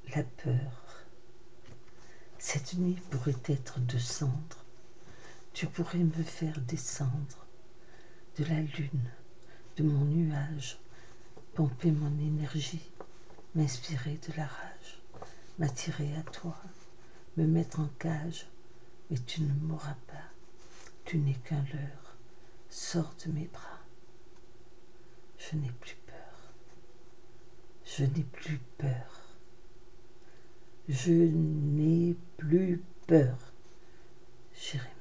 la peur. Cette nuit pourrait être de cendre. Tu pourrais me faire descendre de la lune, de mon nuage, pomper mon énergie, m'inspirer de la rage, m'attirer à toi, me mettre en cage, mais tu ne m'auras pas, tu n'es qu'un leurre, sors de mes bras. Je n'ai plus peur, je n'ai plus peur, je n'ai plus peur, Jérémie.